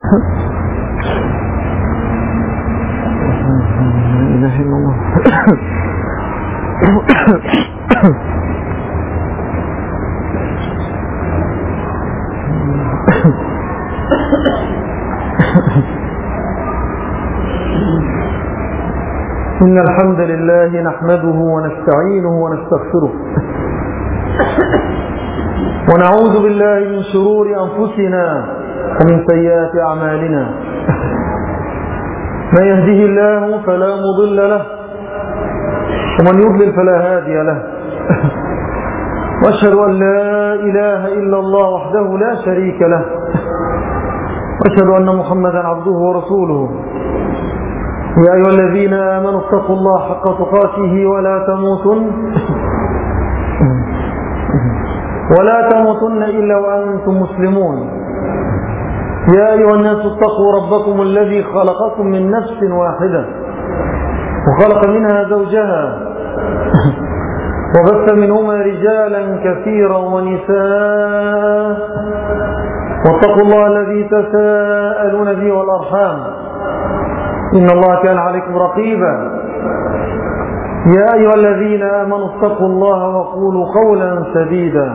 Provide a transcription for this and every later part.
إله إلا الله. إن الحمد لله نحمده ونستعينه ونستغفره ونعوذ بالله من شرور أنفسنا ومن سيئات أعمالنا. من يهده الله فلا مضل له ومن يضلل فلا هادي له. وأشهد أن لا إله إلا الله وحده لا شريك له، وأشهد أن محمدا عبده ورسوله. يا أيها الذين آمنوا اتقوا الله حق تقاته ولا تموتن إلا وأنتم مسلمون. يا أيها الناس اتقوا ربكم الذي خلقكم من نفس واحدة وخلق منها زوجها وبث منهما رجالا كثيرا ونساء، واتقوا الله الذي تساءلون به والأرحام إن الله كان عليكم رقيبا. يا أيها الذين آمنوا اتقوا الله وقولوا قولا سديدا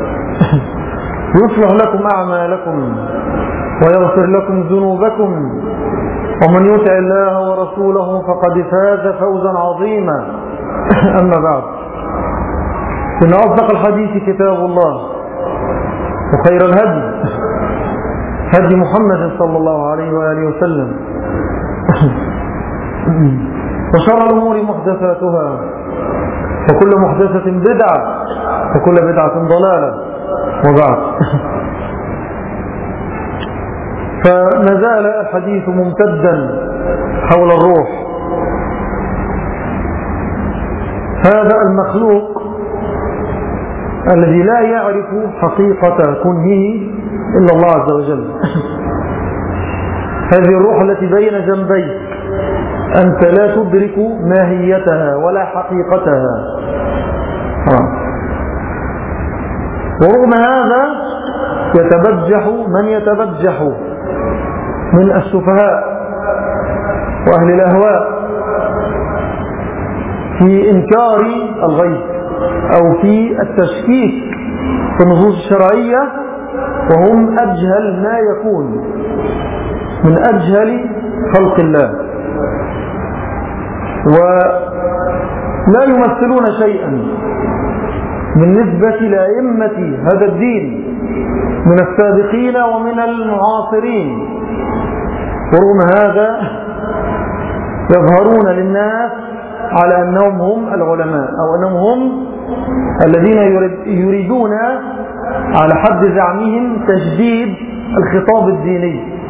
يصلح لكم أعمالكم ويغفر لكم ذنوبكم، ومن يطع الله ورسوله فقد فاز فوزا عظيما. أما بعد، إن أصدق الحديث كتاب الله، وخير الهدي هدي محمد صلى الله عليه وآله وسلم، وشر الأمور محدثاتها، وكل محدثة بدعة، وكل بدعة ضلالة. وبعد، فما زال الحديث ممتدا حول الروح، هذا المخلوق الذي لا يعرف حقيقة كنه إلا الله عز وجل. هذه الروح التي بين جنبيك أنت لا تدرك ماهيتها ولا حقيقتها. ورغم هذا يتبجح من يتبجح من السفهاء وأهل الأهواء في إنكار الغيب أو في التشكيك في النصوص الشرعية، وهم أجهل ما يكون من أجهل خلق الله، ولا يمثلون شيئا بالنسبة لأئمة هذا الدين من السابقين ومن المعاصرين. ورغم هذا يظهرون للناس على أنهم هم العلماء، أو أنهم هم الذين يريدون على حد زعمهم تجديد الخطاب الديني.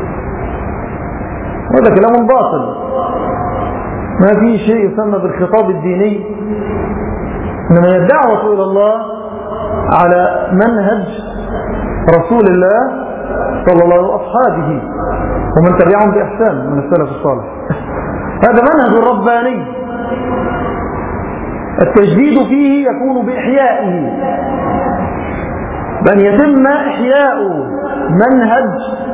وهذا كلام باطل، ما في شيء يسمى بالخطاب الديني، إنما الدعوة إلى الله على منهج رسول الله صلى الله عليه وأصحابه ومن تبعهم بإحسان من السلف الصالح. هذا منهج رباني، التجديد فيه يكون بإحيائه، بأن يتم إحياء منهج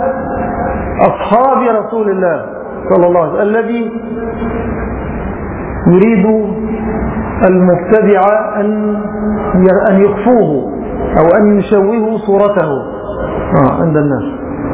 أصحاب رسول الله صلى الله عليه وسلم الذي يريد المبتدع أن يخفوه أو أن يشوهوا صورته عند الناس.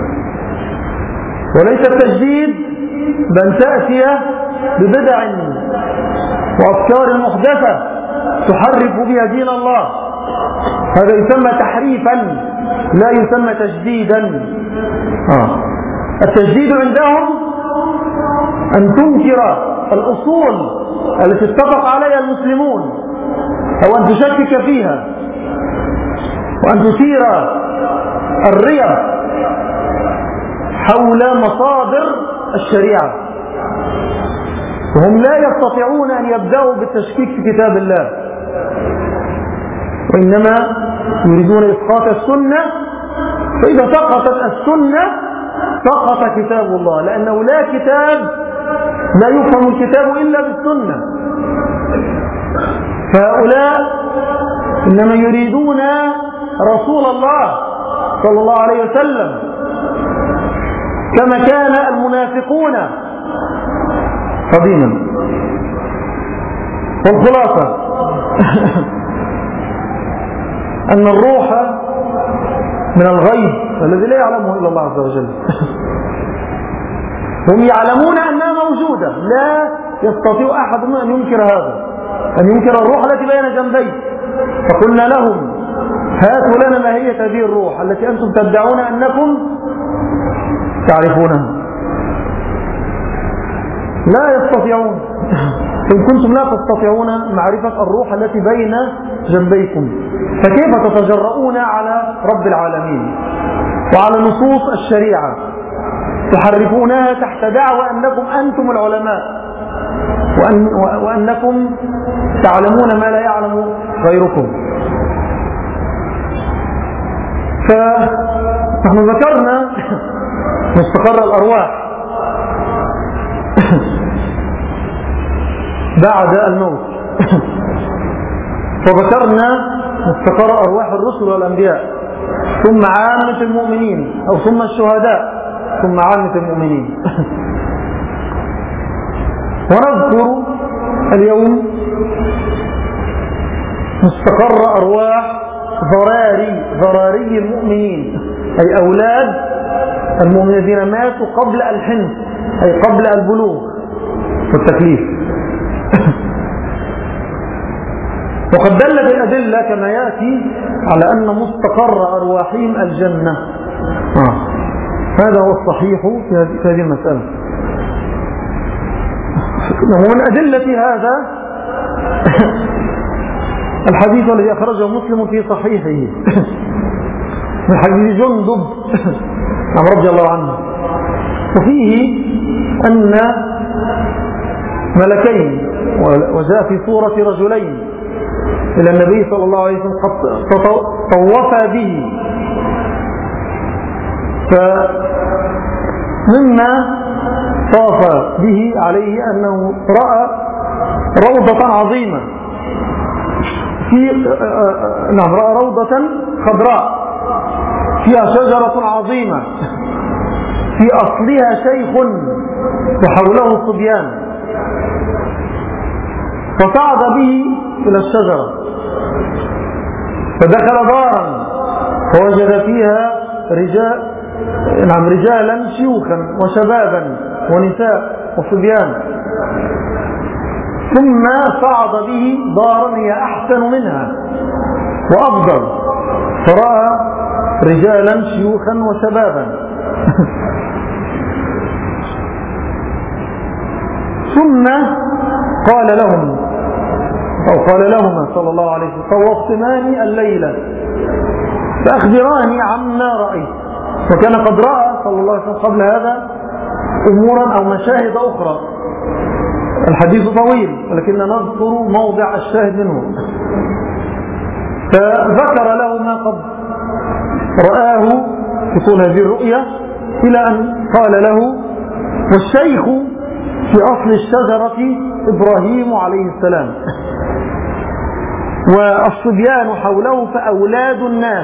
وليس التجديد بأن تأتي ببدع وأفكار محدثة تحرف بها دين الله، هذا يسمى تحريفا لا يسمى تجديدا. التجديد عندهم أن تنكر الأصول التي اتفق عليها المسلمون، أو أن تشكك فيها، وأن تثير الريب حول مصادر الشريعة. وهم لا يستطيعون أن يبدأوا بالتشكيك في كتاب الله، وإنما يريدون إسقاط السنة، فإذا سقطت السنة سقط كتاب الله، لأنه لا كتاب لا يفهم الكتاب إلا بالسنة. فهؤلاء إنما يريدون رسول الله صلى الله عليه وسلم كما كان المنافقون قديما. والخلاصة أن الروح من الغيب الذي لا يعلمه إلا الله عز وجل. هم يعلمون أنها موجودة، لا يستطيع أحد أن ينكر هذا، أن ينكر الروح التي بين جنبيه. فقلنا لهم هاتوا لنا ماهية هذه الروح التي أنتم تدعون أنكم تعرفونها. لا يستطيعون. إن كنتم لا تستطيعون معرفة الروح التي بين جنبيكم، فكيف تتجرؤون على رب العالمين وعلى نصوص الشريعة تحرفونها تحت دعوى أنكم أنتم العلماء وأنكم تعلمون ما لا يعلم غيركم؟ فنحن ذكرنا مستقر الأرواح بعد الموت، وذكرنا مستقر أرواح الرسل والأنبياء، ثم عامة المؤمنين، أو ثم الشهداء، ثم عامة المؤمنين. ونذكر اليوم مستقر أرواح ضراري المؤمنين، أي أولاد المؤمنين الذين ماتوا قبل الحنث، أي قبل البلوغ والتكليف. وقد دلت الأدلة كما يأتي على أن مستقر أرواحهم الجنة. هذا هو الصحيح في هذه المسألة. ومن أدلة هذا الحديث الذي أخرجه مسلم في صحيحه من حديث جندب رضي الله عنه، وفيه أن ملكين، وجاء في صورة رجلين، إلى النبي صلى الله عليه وسلم قد طوفا به. فمما طاف به عليه أنه رأى روضة عظيمة رأى روضة خضراء فيها شجرة عظيمة في أصلها شيخ وحوله صبيان، فصعد به إلى الشجرة فدخل دارا فوجد فيها رجالا شيوخا وشبابا ونساء وصبيان، ثم صعد به دارا هي أحسن منها وأفضل فرأى رجالا شيوخا وشبابا. ثم قال لهم أو قال لهما صلى الله عليه وسلم طوفتماني الليلة فأخبراني عما رأيت. وكان قد رأى صلى الله عليه وسلم قبل هذا أمورا أو مشاهد أخرى. الحديث طويل ولكننا نذكر موضع الشاهد منه. فذكر له ما قد رآه في طول هذه الرؤية، إلى أن قال له والشيخ في أصل الشجرة إبراهيم عليه السلام، والصبيان حوله فأولاد الناس.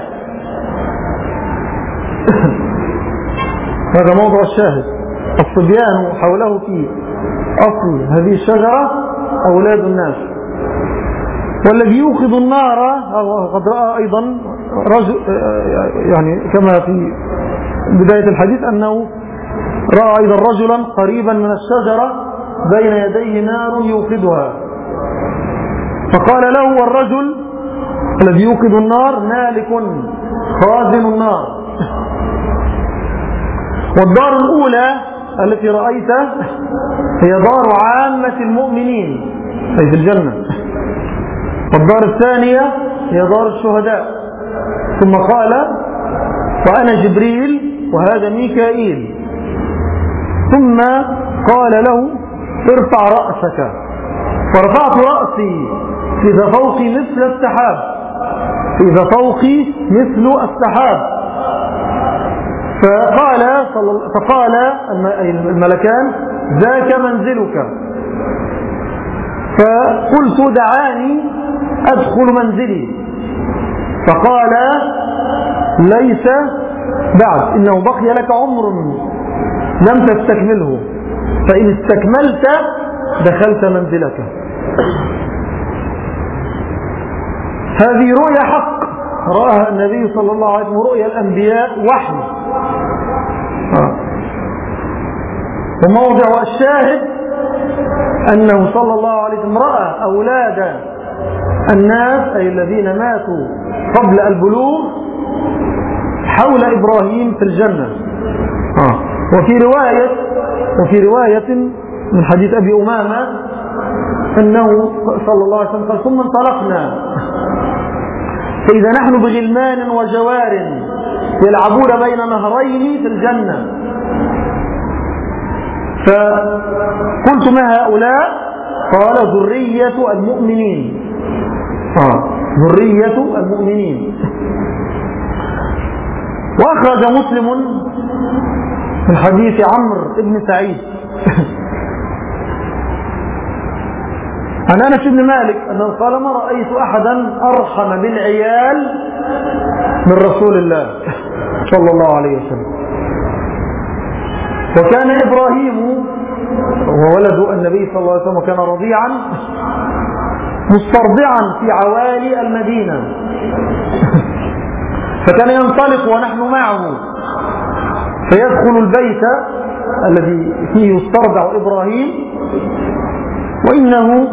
هذا موضوع الشاهد. الصبيان حوله في أصل هذه الشجرة أولاد الناس. والذي يوقظ النار قد رأى أيضا رجل، يعني كما في بداية الحديث أنه رأى أيضا رجلا قريبا من الشجرة بين يديه نار يوقدها، فقال له والرجل الذي يوقد النار مالك خازن النار. والدار الأولى التي رأيتها هي دار عامة المؤمنين أي في الجنة، والدار الثانية هي دار الشهداء. ثم قال وأنا جبريل وهذا ميكائيل. ثم قال له ارفع رأسك، فرفعت رأسي إذا فوقي مثل السحاب، إذا فوقي مثل السحاب. فقال الملكان ذاك منزلك. فقلت دعاني أدخل منزلي، فقال ليس بعد، إنه بقي لك عمر لم تستكمله، فإن استكملت دخلت منزلك. هذه رؤيا حق رآها النبي صلى الله عليه وسلم، رؤيا الأنبياء وحي. وموضع الشاهد أنه صلى الله عليه وسلم رأى أولاد الناس أي الذين ماتوا قبل البلوغ حول إبراهيم في الجنة. وفي رواية من حديث أبي أمامة أنه صلى الله عليه وسلم قال: ثم انطلقنا فإذا نحن بغلمان وجوار يلعبون بين نهرين في الجنة، فقلت: ما هؤلاء؟ قال: ذرية المؤمنين. ذرية المؤمنين. وأخرج مسلم من حديث عمرو بن سعيد عن أنس بن مالك أنه قال: ما رأيت أحدا أرحم بالعيال من رسول الله صلى الله عليه وسلم. وكان إبراهيم وولد النبي صلى الله عليه وسلم وكان رضيعا مسترضعا في عوالي المدينة، فكان ينطلق ونحن معه فيدخل البيت الذي فيه يسترضع إبراهيم، وإنه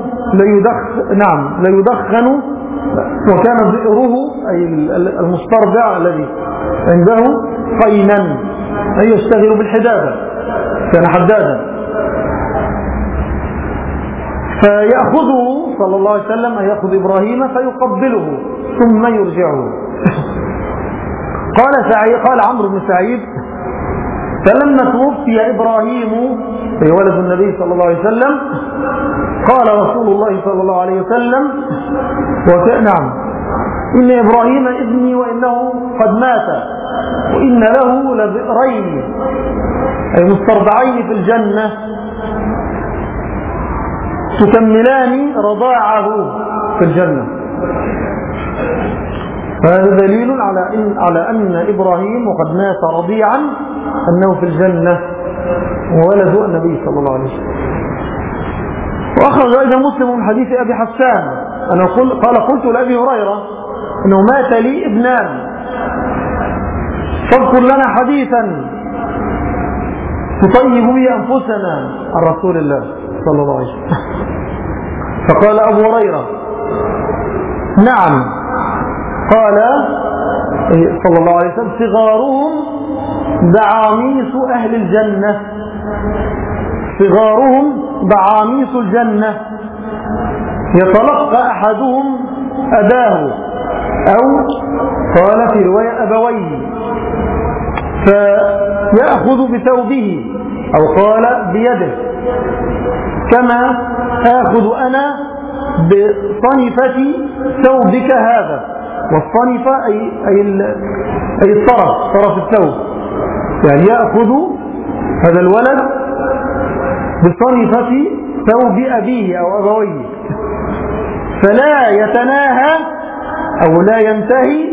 ليدخن، وكان بئره أي المسترضع الذي عنده قينا أي يشتغل بالحدادة، كان حدادا، فيأخذه صلى الله عليه وسلم أن يأخذ إبراهيم فيقبله ثم يرجعه. قال عمرو بن سعيد: فلما توفي إبراهيم أي ولد النبي صلى الله عليه وسلم قال رسول الله صلى الله عليه وسلم: إن إبراهيم ابني وإنه قد مات وإن له لبئرين أي مسترضعين في الجنة تكملان رضاعه في الجنة. فهذا دليل على أن إبراهيم وقد مات رضيعا أنه في الجنة وولد النبي صلى الله عليه وسلم. وأخرج أيضا مسلم من حديث أبي حسان أنه قلت لأبي هريرة أنه مات لي ابنان فاذكر لنا حديثا تطيب به أنفسنا عن رسول الله صلى الله عليه وسلم. فقال أبو هريرة: نعم. قال صلى الله عليه وسلم: صغارهم دعاميس أهل الجنة، صغارهم دعاميس الجنة يتلقى أحدهم أباه، أو قال في رواية أبويه، فيأخذ بثوبه أو قال بيده، كما آخذ أنا بصنفة ثوبك هذا. والصنفة أي طرف الثوب، يعني يأخذ هذا الولد بصنفة ثوب أبيه أو أبويه، فلا يتناهى أو لا ينتهي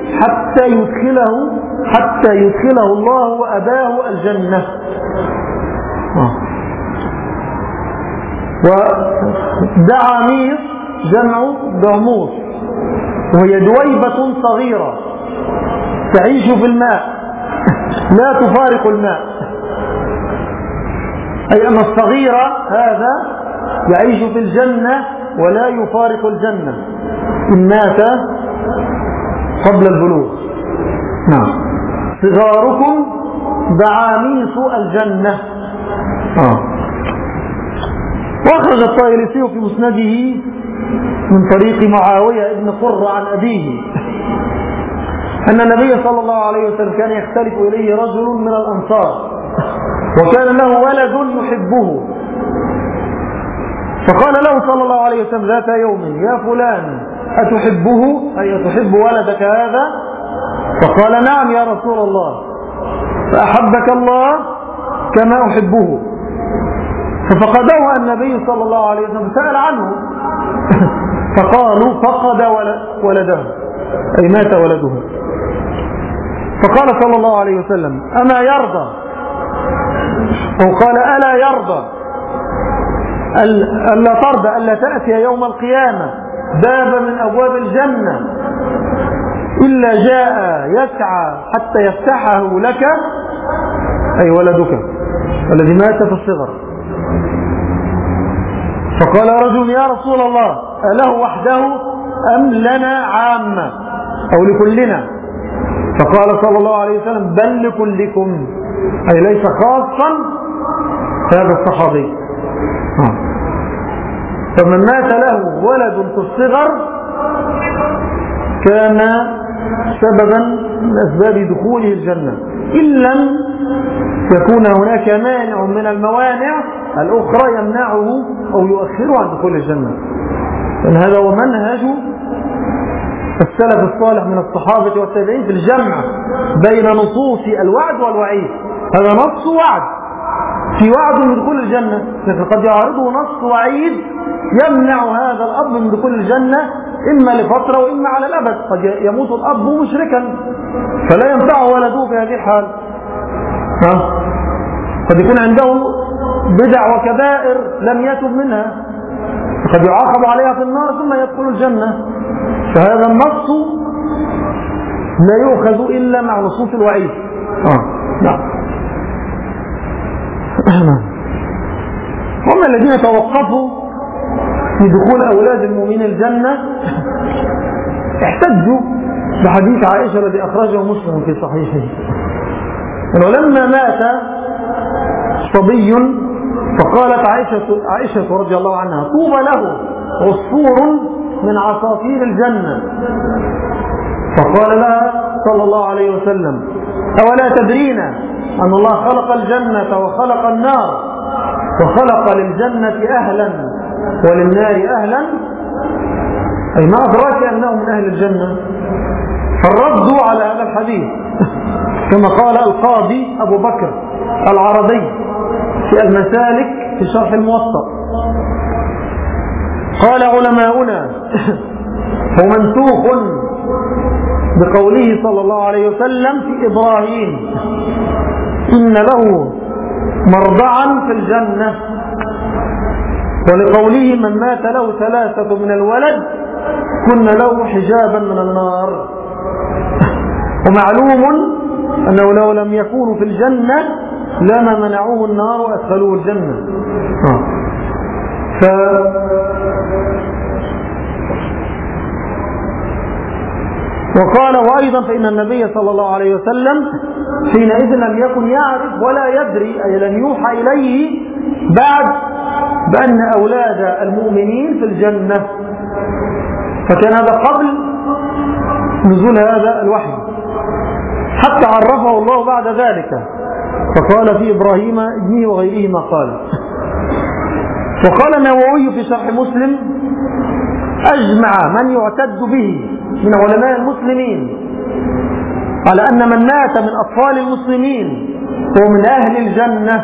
حتى يدخله الله وأباه الجنة. ودعاميس جمع دعموس، وهي دويبة صغيرة تعيش في الماء لا تفارق الماء، أي أن الصغير هذا يعيش في الجنة ولا يفارق الجنة إن مات قبل البلوغ. نعم. صغاركم دعاميس الجنة. وأخرج الطيالسي في مسنده من طريق معاوية ابن قرة عن أبيه أن النبي صلى الله عليه وسلم كان يختلف إليه رجل من الأنصار وكان له ولد يحبه، فقال له صلى الله عليه وسلم ذات يوم: يا فلان أتحبه أي أتحب ولدك هذا؟ فقال: نعم يا رسول الله. فأحبك الله كما أحبه. ففقده النبي صلى الله عليه وسلم، سأل عنه فقالوا: فقد ولده أي مات ولده. فقال صلى الله عليه وسلم: أما يرضى أو قال ألا يرضى ألا ترضى ألا تأتي يوم القيامة باب من أبواب الجنة إلا جاء يسعى حتى يفتحه لك، أي ولدك الذي مات في الصغر. فقال رجل يا رسول الله أله وحده أم لنا عامة أو لكلنا؟ فقال صلى الله عليه وسلم بل لكلكم، أي ليس خاصا هذا الصحابي. فمن مات له ولد في الصغر كان سببا من أسباب دخوله الجنة، إن لم يكون هناك مانع من الموانع الأخرى يمنعه أو يؤخره عن دخول الجنة. لأن هذا هو منهج السلف الصالح من الصحابة والتابعين في الجمع بين نصوص الوعد والوعيد. هذا نص وعد، في وعد من دخول الجنة، لكن قد يعارضه نص وعيد يمنع هذا الأب من دخول الجنة إما لفترة وإما على الأبد. قد يموت الأب مشركا فلا ينفعه ولده في هذه الحال. قد يكون عنده بدع وكبائر لم يتب منها، قد يعاقب عليها في النار ثم يدخل الجنة. فهذا النص لا يؤخذ إلا مع نصوص الوعيد. نعم. هم الذين توقفوا في دخول أولاد المؤمنين الجنة احتجوا بحديث عائشة الذي أخرجه مسلم في صحيحه، ولما مات صبي فقالت عائشة رضي الله عنها طوبى له عصفور من عصافير الجنة. فقال لها صلى الله عليه وسلم أولا تدرين أن الله خلق الجنة وخلق النار وخلق للجنة أهلا وللنار أهلا، أي ما أدراك أنهم من أهل الجنة؟ فالرد على هذا الحديث كما قال القاضي أبو بكر العربي في المسالك في شرح الموطأ، قال علماؤنا هو منسوخ بقوله صلى الله عليه وسلم في إبراهيم إن له مرضعا في الجنة، ولقوله من مات له 3 من الولد كن له حجابا من النار. ومعلوم أنه لو لم يكونوا في الجنة لما منعوه النار وأدخلوه الجنة. وقال وأيضا فإن النبي صلى الله عليه وسلم حينئذ لم يكن يعرف ولا يدري، أي لم يوحى إليه بعد بأن أولاد المؤمنين في الجنة، فكان هذا قبل نزول هذا الوحي، حتى عرفه الله بعد ذلك فقال في إبراهيم ابنه وغيره ما قال. وقال النووي في شرح مسلم أجمع من يعتد به من علماء المسلمين على أن من مات من أطفال المسلمين هو من أهل الجنة،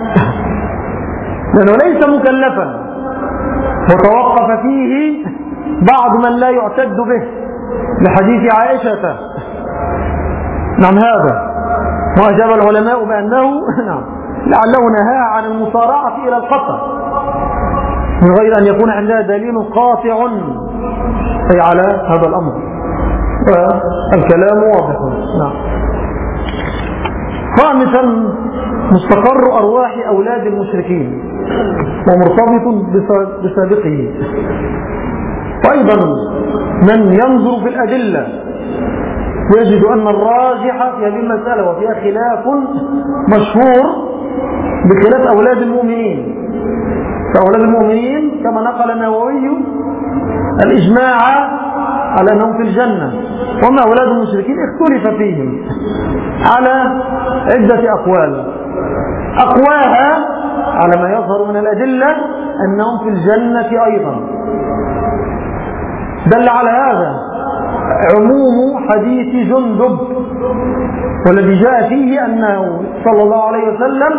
لأنه ليس مكلفا، وتوقف فيه بعض من لا يعتد به لحديث عائشة. نعم هذا، وأجاب العلماء بأنه لعله نهى عن المصارعة إلى القتل من غير أن يكون عندها دليل قاطع أي على هذا الأمر، والكلام واضح. نعم. خامسا مستقر أرواح أولاد المشركين ومرتبط بسابقه. وأيضا من ينظر في الأدلة يجد أن الراجح في هذه المسألة وفيها خلاف مشهور بخلاف أولاد المؤمنين. فأولاد المؤمنين كما نقل النووي الإجماع على أنهم في الجنة، وما أولاد المشركين اختلف فيهم على عدة أقوال، أقواها على ما يظهر من الأدلة أنهم في الجنة أيضا. دل على هذا عموم حديث جندب والذي جاء فيه أنه صلى الله عليه وسلم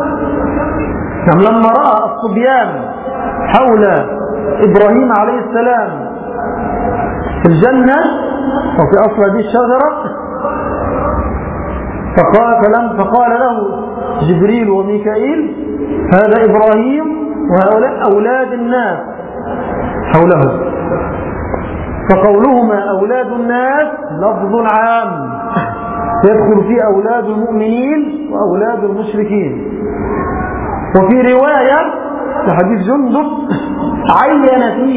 لما رأى الصبيان حول إبراهيم عليه السلام في الجنة وفي أصل هذه الشجرة فقال له جبريل وميكائيل، هذا إبراهيم، وهؤلاء أولاد الناس حوله. فقولهما أولاد الناس لفظ عام يدخل فيه أولاد المؤمنين وأولاد المشركين. وفي رواية لحديث جندب عين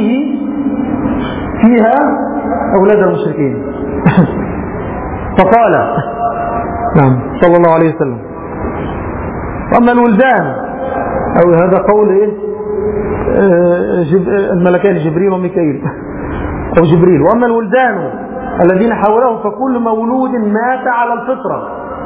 فيها أولاد المشركين فقال نعم صلى الله عليه وسلم: وأما الولدان، أو هذا قول الملكان جبريل وميكائيل أو جبريل، وأما الولدان الذين حوله فكل مولود مات على الفطرة.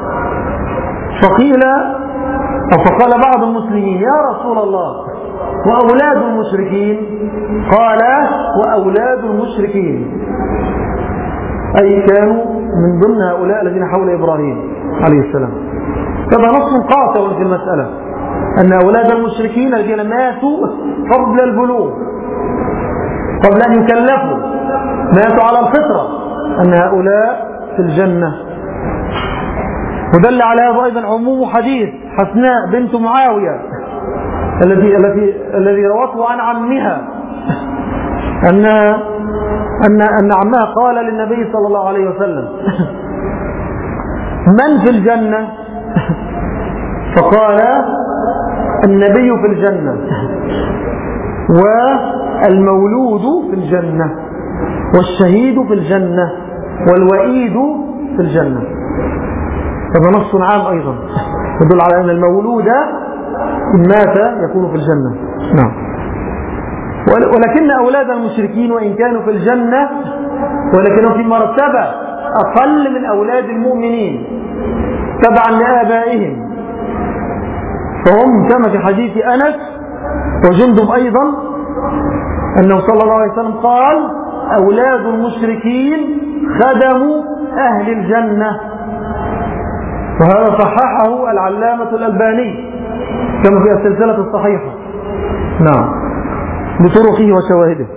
فقال بعض المسلمين: يا رسول الله، وأولاد المشركين؟ قال: وأولاد المشركين، أي كانوا من ضمن هؤلاء الذين حول إبراهيم عليه السلام. هذا نص قاطع في المسألة أن أولاد المشركين الذين ماتوا قبل البلوغ، قبل أن يكلفوا، ماتوا على الفطرة، أن هؤلاء في الجنة. ودل على هذا أيضا عموم حديث حسناء بنت معاوية الذي روته عن عمها أن عمها قال للنبي صلى الله عليه وسلم: من في الجنة؟ فقال: النبي في الجنة، والمولود في الجنة، والشهيد في الجنة، والوئيد في الجنة. هذا نص عام أيضا يدل على أن المولود إن مات يكون في الجنة. نعم. ولكن أولاد المشركين وإن كانوا في الجنة ولكنهم في مرتبة أقل من أولاد المؤمنين تبعا لآبائهم، فهم كما في حديث أنس وجندب أيضا أنه صلى الله عليه وسلم قال: أولاد المشركين خدموا أهل الجنة. وهذا صححه العلامة الألباني كما في السلسلة الصحيحة، نعم، بطرقه وشواهده.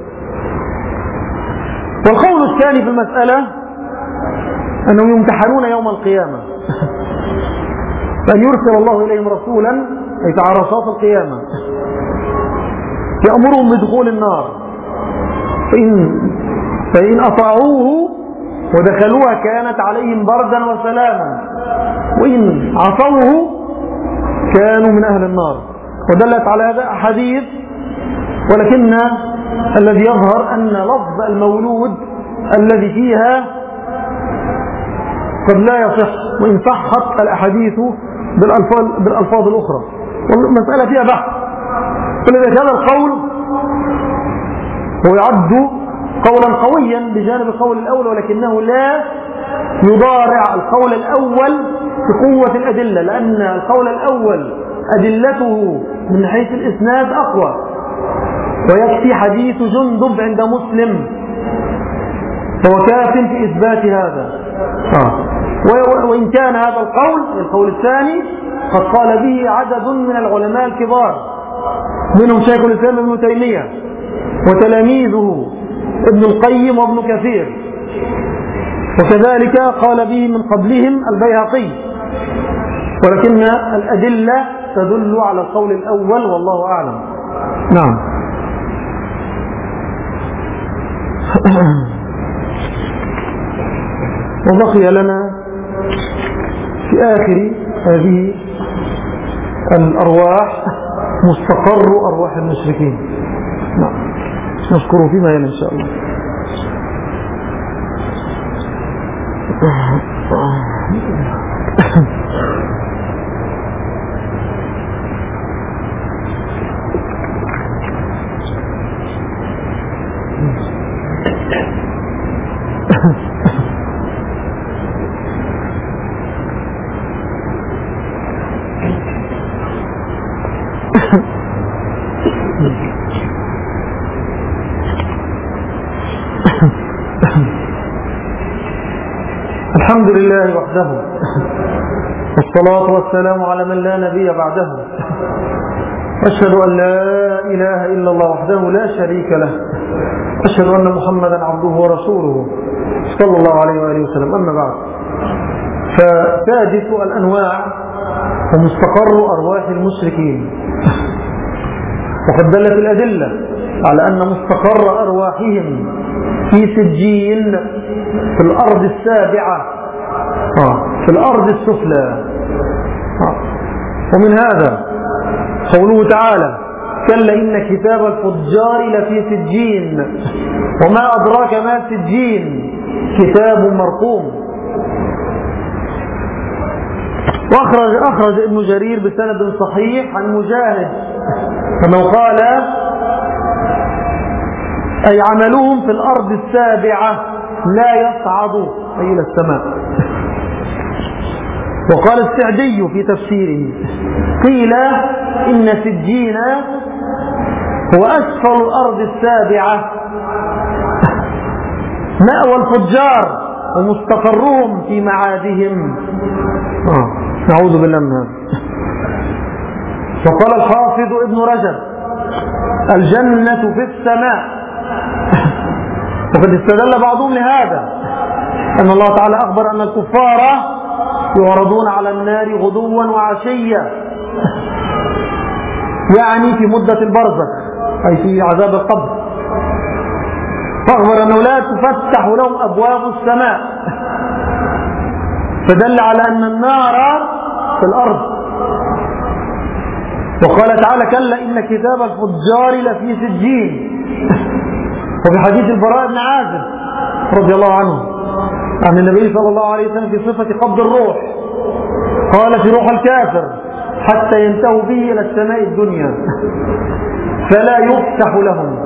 والقول الثاني في المسألة أنهم يمتحنون يوم القيامة، فأن يرسل الله إليهم رسولا أي في عرصات القيامة يأمرهم بدخول النار، فإن أطاعوه ودخلوها كانت عليهم بردا وسلاما، وإن عصوه كانوا من أهل النار. ودلت على هذا أحاديث، ولكن الذي يظهر أن لفظ المولود الذي فيها قد لا يصح، وإن صحت الأحاديث بالألفاظ الأخرى، والمسألة فيها بحث. فلذلك هذا القول هو يعد قولا قويا بجانب القول الأول، ولكنه لا يضارع القول الأول بقوة الأدلة، لأن القول الأول أدلته من حيث الإسناد أقوى، ويكفي حديث جندب عند مسلم فهو كاف في إثبات هذا. وإن كان هذا القول الثاني قد قال به عدد من العلماء الكبار، منهم شيخ الإسلام ابن تيمية وتلاميذه ابن القيم وابن كثير، وكذلك قال به من قبلهم البيهقي، ولكن الأدلة تدل على القول الأول والله أعلم. نعم. وبقي لنا في آخر هذه الأرواح مستقر أرواح المشركين. نعم، نذكره فيما يلي إن شاء الله. الحمد لله وحده، والصلاة والسلام على من لا نبي بعده، أشهد أن لا إله إلا الله وحده لا شريك له، أشهد أن محمدا عبده ورسوله صلى الله عليه وآله وسلم. أما بعد، فسادس الأنواع ومستقر أرواح المشركين. وقد دلت الأدلة على أن مستقر أرواحهم في سجين في الأرض السابعة، في الأرض السفلى. ومن هذا قوله تعالى: كلا إن كتاب الفجار لفي سجين وما أدراك ما سجين كتاب مرقوم. وأخرج ابن جرير بسند صحيح عن مجاهد أنه قال: أي عملهم في الأرض السابعة لا يصعد أي إلى السماء. وقال السعدي في تفسيره: قيل إن سجين هو أسفل الأرض السابعة مأوى الفجار ومستقرهم في معادهم. نعوذ بالله من هذا. وقال الحافظ ابن رجب: الجنة في السماء. وقد استدل بعضهم لهذا أن الله تعالى أخبر أن الكفار يعرضون على النار غدوا وعشيا، يعني في مدة البرزخ أي في عذاب القبر، فأخبر أنه لا تفتح لهم أبواب السماء، فدل على أن النار في الأرض. وقال تعالى: كلا إن كتاب الفجار لفي سجين. وفي حديث البراء بن عازب رضي الله عنه عن النبي صلى الله عليه وسلم في صفة قبض الروح قال: في روح الكافر حتى ينتهوا به إلى السماء الدنيا فلا يفتح لهم،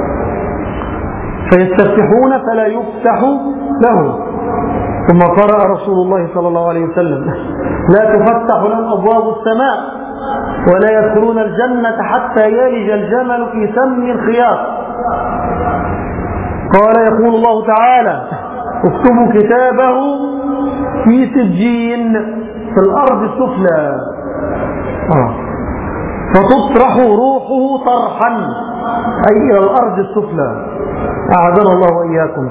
فيستفتحون فلا يفتح له. ثم قرأ رسول الله صلى الله عليه وسلم: لا تفتح لهم أبواب السماء ولا يدخلون الجنة حتى يلج الجمل في سم الخياط. قال: يقول الله تعالى: اكتبوا كتابه في سجين في الأرض السفلى فتطرح روحه طرحا أي إلى الأرض السفلى. أعاذنا الله وإياكم.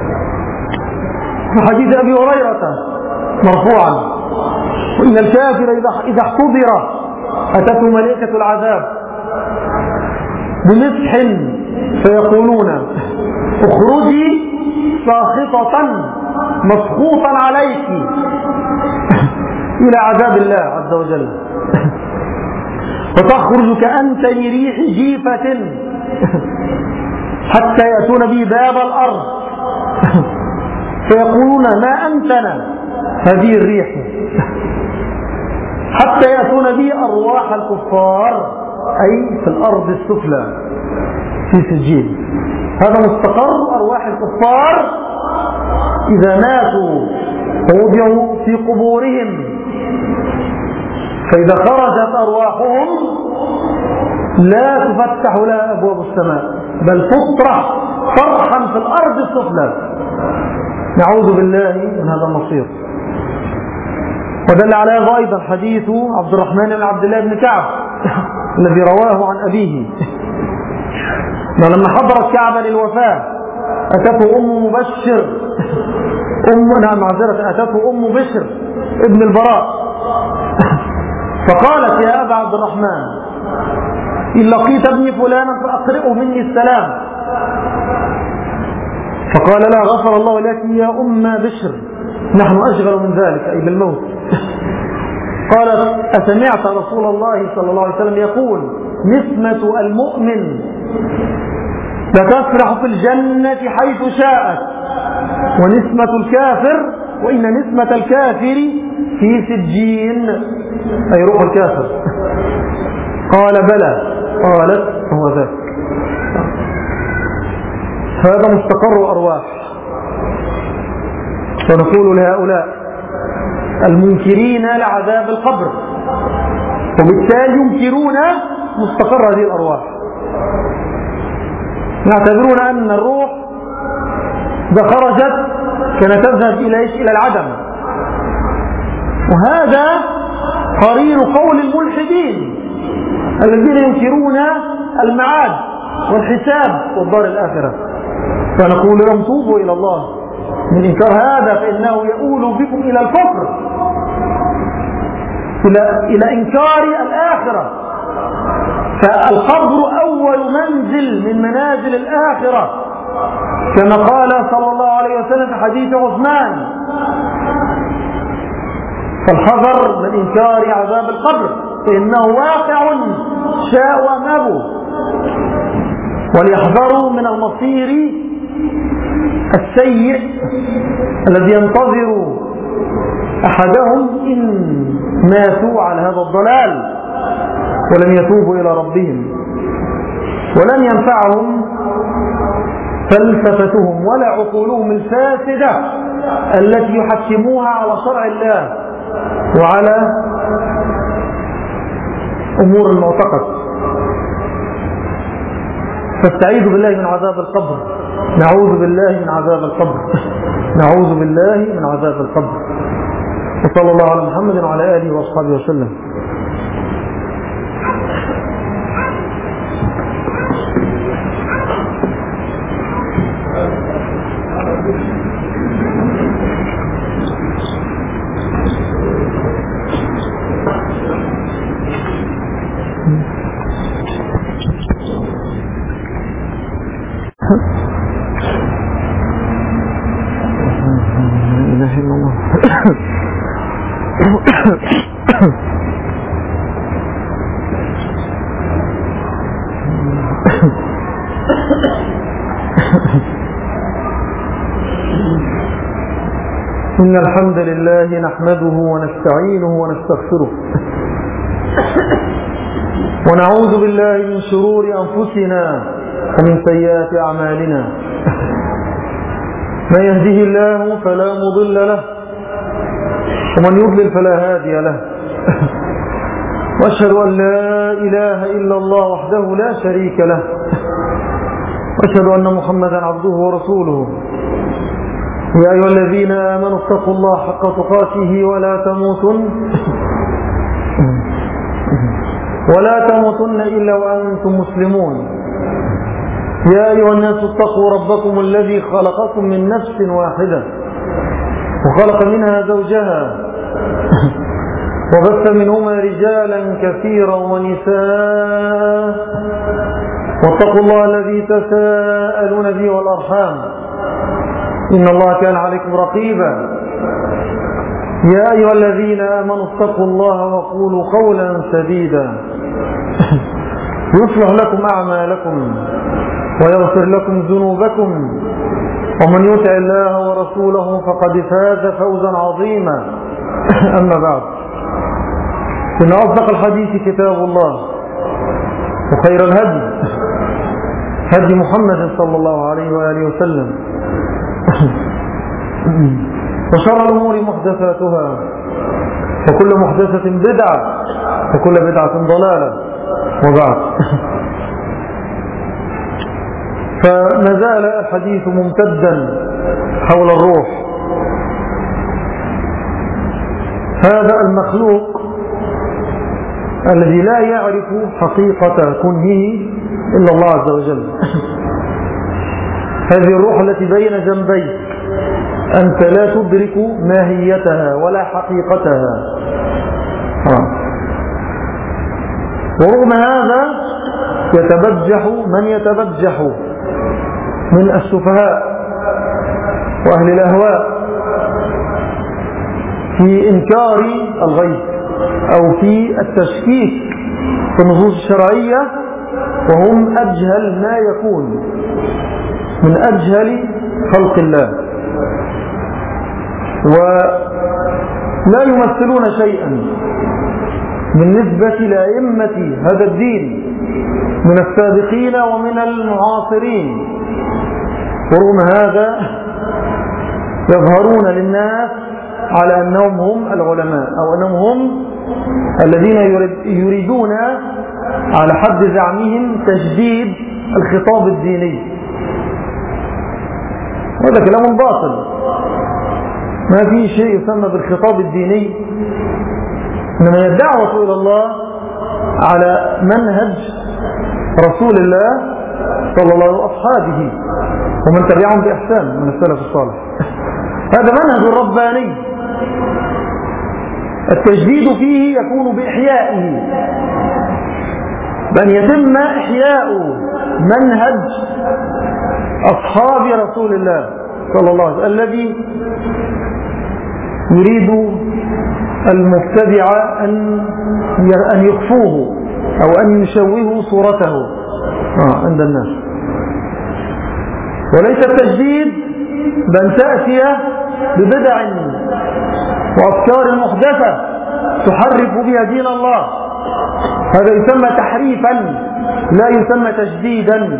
في حديث أبي هريرة مرفوعا: وإن الكافر إذا احتضر أتته ملائكة العذاب بمسح فيقولون: اخرجي ساخطة مسخوطا عليك إلى عذاب الله عز وجل، فتخرج كأنتن ريح جيفة حتى يأتون به باب الأرض فيقولون: ما أنتنا هذه الريح، حتى يأتون به أرواح الكفار أي في الأرض السفلى في سجين. هذا مستقر أرواح الكفار إذا ماتوا ووضعوا في قبورهم، فإذا خرجت أرواحهم لا تفتح لها أبواب السماء بل تطرح طرحا في الأرض السفلى. نعوذ بالله من هذا المصير. ودل على هذا أيضا حديث عبد الرحمن بن عبد الله بن كعب الذي رواه عن أبيه لما حضرت كعب للوفاة أتته أم بشر أتته أم بشر ابن البراء فقالت: يا أبا عبد الرحمن إن لقيت ابني فلانا فأقرئه مني السلام. فقال: لا، غفر الله لك يا أم بشر، نحن أشغل من ذلك أي بالموت. قالت: أسمعت رسول الله صلى الله عليه وسلم يقول: نسمة المؤمن لتسرح في الجنة حيث شاءت، ونسمة الكافر وإن نسمة الكافر في سجين أي روح الكافر. قال: بلى. قالت: هو ذاك. هذا مستقر أرواح. ونقول لهؤلاء المنكرين لعذاب القبر وبالتالي ينكرون مستقر هذه الأرواح، يعتبرون أن الروح إذا خرجت كانت تذهب إلى العدم، وهذا قرين قول الملحدين الذين ينكرون المعاد والحساب والدار الآخرة. فنقول لهم: توبوا إلى الله من إنكار هذا، فإنه يؤول بكم إلى الكفر. إلى إنكار الآخرة. فالقبر أول منزل من منازل الآخرة، كما قال صلى الله عليه وسلم في حديث عثمان: فالحذر من إنكار عذاب القبر فإنه واقع شاء وأم أبوا، وليحذروا من المصير السيء الذي ينتظر أحدهم إن ماتوا على هذا الضلال ولم يتوبوا إلى ربهم، ولن ينفعهم فلسفتهم ولا عقولهم الفاسدة التي يحكموها على شرع الله وعلى أمور المعتقد. فاستعيذ بالله من عذاب القبر، نعوذ بالله من عذاب القبر، نعوذ بالله من عذاب القبر. وصلى الله على محمد وعلى آله وأصحابه وسلم. إن الحمد لله نحمده ونستعينه ونستغفره ونعوذ بالله من شرور أنفسنا ومن سيئات أعمالنا. من يهده الله فلا مضل له ومن يضلل فلا هادي له. وأشهد أن لا إله إلا الله وحده لا شريك له، وأشهد أن محمدا عبده ورسوله. يا أيها الذين آمنوا اتقوا الله حق تقاته ولا تموتن إلا وأنتم مسلمون. يا أيها الناس اتقوا ربكم الذي خلقكم من نفس واحدة وخلق منها زوجها وبث منهما رجالا كثيرا ونساء، واتقوا الله الذي تساءلون به والأرحام إن الله كان عليكم رقيبا. يا أيها الذين آمنوا اتقوا الله وقولوا قولا سديدا يصلح لكم أعمالكم ويغفر لكم ذنوبكم، ومن يطع الله ورسوله فقد فاز فوزا عظيما. أما بعد، إن أصدق الحديث كتاب الله، وخير الهدي هدي محمد صلى الله عليه وآله وسلم، وشر الأمور محدثاتها، وكل محدثة بدعة، وكل بدعة ضلالة. وبعد، فما زال الحديث ممتدا حول الروح، هذا المخلوق الذي لا يعرف حقيقة كنه إلا الله عز وجل. هذه الروح التي بين جنبيك أنت لا تدرك ماهيتها ولا حقيقتها. ورغم هذا يتبجح من يتبجح من السفهاء وأهل الأهواء في إنكار الغيب أو في التشكيك في النصوص الشرعية، وهم أجهل ما يكون من أجهل خلق الله، ولا يمثلون شيئا بالنسبة لأئمة هذا الدين من السابقين ومن المعاصرين. ورغم هذا يظهرون للناس على أنهم هم العلماء، أو أنهم هم الذين يريدون على حد زعمهم تجديد الخطاب الديني. وهذا كلام باطل، ما في شيء يسمى بالخطاب الديني، إنما الدعوة إلى الله على منهج رسول الله صلى الله عليه وأصحابه ومن تبعهم بإحسان من السلف الصالح. هذا منهج رباني التجديد فيه يكون بإحيائه، بأن يتم إحياء منهج أصحاب رسول الله صلى الله عليه وسلم الذي يريد المبتدع أن يخفوه أو أن يشوهوا صورته عند الناس. وليس التجديد بأن تأتي ببدع وأفكار محدثة تحرف بها دين الله، هذا يسمى تحريفا لا يسمى تجديدا.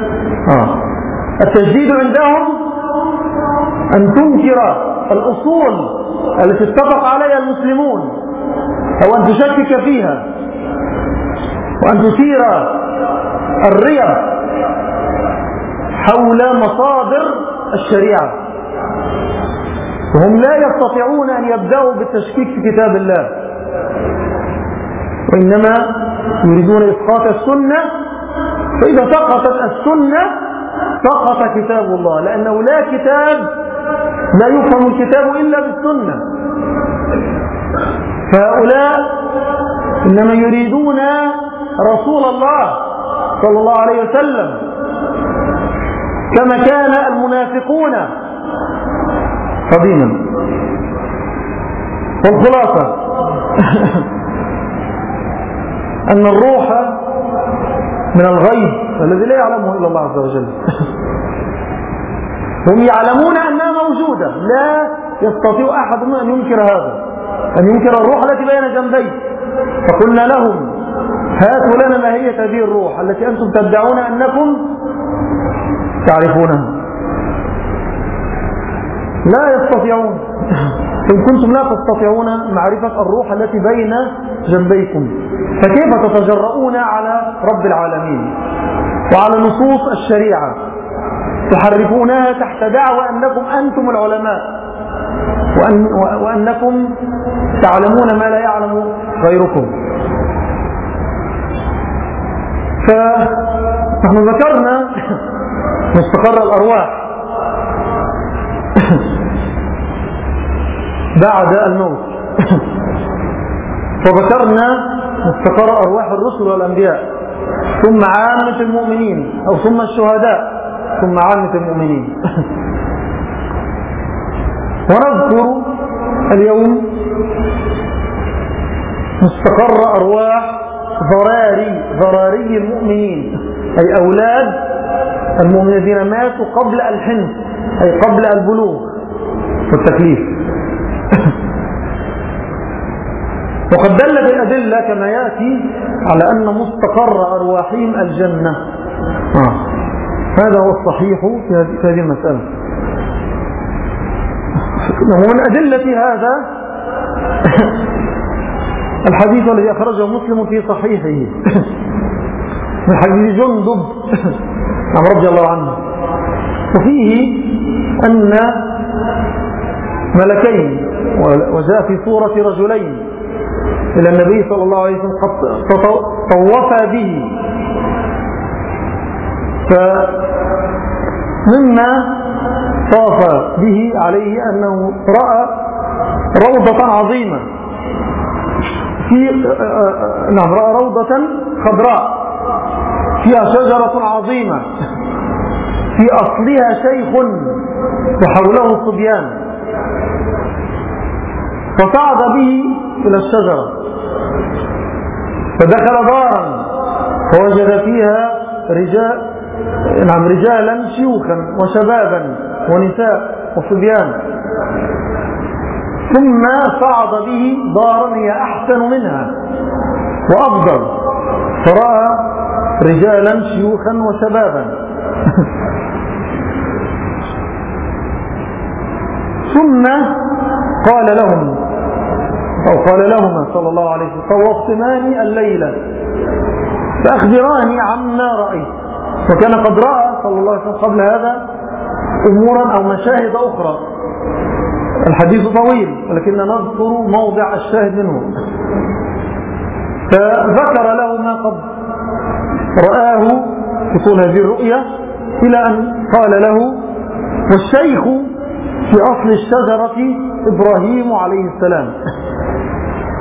التجديد عندهم أن تنكر الأصول التي اتفق عليها المسلمون أو أن تشكك فيها، وأن تثير الريب حول مصادر الشريعة، وهم لا يستطيعون أن يبدأوا بالتشكيك في كتاب الله، وإنما يريدون إسقاط السنة، فإذا سقطت السنة سقط كتاب الله، لأنه لا يفهم الكتاب إلا بالسنة. فهؤلاء إنما يريدون رسول الله صلى الله عليه وسلم كما كان المنافقون قديما. والخلاصة أن الروح من الغيب الذي لا يعلمه إلا الله عز وجل. هم يعلمون أنها موجودة، لا يستطيع أحد أن ينكر هذا، أن ينكر الروح التي بين جنبيه. فقلنا لهم هاتوا لنا ماهية هذه الروح التي أنتم تدعون أنكم تعرفونها. لا يستطيعون. إن كنتم لا تستطيعون معرفة الروح التي بين جنبيكم، فكيف تتجرؤون على رب العالمين وعلى نصوص الشريعة تحرفونها تحت دعوى أنكم أنتم العلماء وأنكم تعلمون ما لا يعلم غيركم؟ فنحن ذكرنا مستقر الأرواح بعد الموت، وذكرنا مستقر أرواح الرسل والأنبياء، ثم عامة المؤمنين أو ثم الشهداء، ثم عامة المؤمنين. ونذكر اليوم مستقر أرواح ضراري المؤمنين، أي أولاد المؤمنين الذين ماتوا قبل الحنث، أي قبل البلوغ والتكليف. وقد دلت الأدلة كما يأتي على أن مستقر أرواحهم الجنة. هذا هو الصحيح في هذه المسألة. ومن أدلة هذا الحديث الذي أخرجه مسلم في صحيحه من حديث جندب رضي الله عنه، وفيه أن ملكين، وجاء في صورة رجلين، إلى النبي صلى الله عليه وسلم قد طوفا به. فمما طاف به عليه أنه رأى روضة عظيمة رأى روضة خضراء فيها شجرة عظيمة في أصلها شيخ وحوله صبيان، فصعد به إلى الشجرة فدخل دارا فوجد فيها رجالا شيوخا وشبابا ونساء وصبيان، ثم صعد به دارا هي أحسن منها وأفضل، فرأى رجالا شيوخا وشبابا. ثم قال لهم أو قال لهما صلى الله عليه وسلم: طوفتماني الليلة فأخبراني عما رأيت. وكان قد رأى صلى الله عليه وسلم قبل هذا أمورا أو مشاهد أخرى. الحديث طويل ولكننا نذكر موضع الشاهد منه. فذكر له ما قد رآه في طول هذه الرؤيا، إلى أن قال له: والشيخ في أصل الشجرة إبراهيم عليه السلام.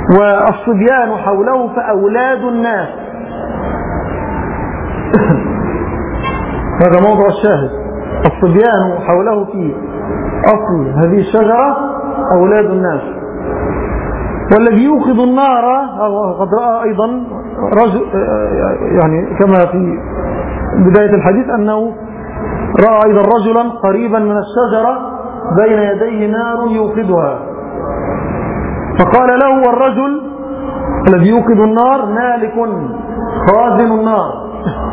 والصبيان حوله فأولاد الناس. هذا موضوع الشاهد. الصبيان حوله في أصل هذه الشجرة أولاد الناس. والذي يوقظ النار قد رأى أيضا رجل، يعني كما في بداية الحديث أنه رأى أيضا رجلا قريبا من الشجرة بين يديه نار يوقدها، فقال له الرجل الذي يوقد النار: مالك خازن النار.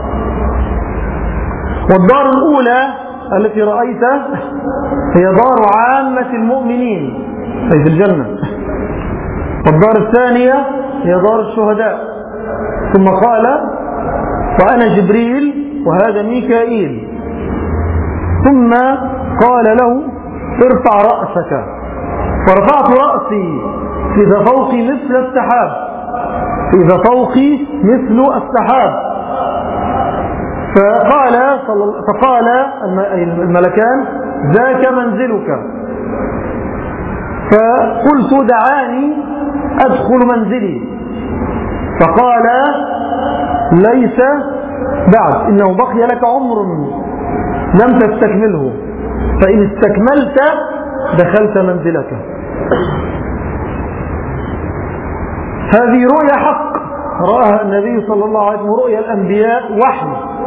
والدار الأولى التي رأيتها هي دار عامة المؤمنين أي في الجنة، والدار الثانية هي دار الشهداء. ثم قال: وأنا جبريل وهذا ميكائيل. ثم قال له: ارفع رأسك. فرفعت رأسي فإذا فوقي مثل السحاب، فإذا فوقي مثل السحاب. فقال الملكان: ذاك منزلك. فقلت: دعاني أدخل منزلي. فقال: ليس بعد، إنه بقي لك عمر لم تستكمله، فإن استكملت دخلت منزلك. هذه رؤيا حق رآها النبي صلى الله عليه وسلم، رؤيا الأنبياء وحي.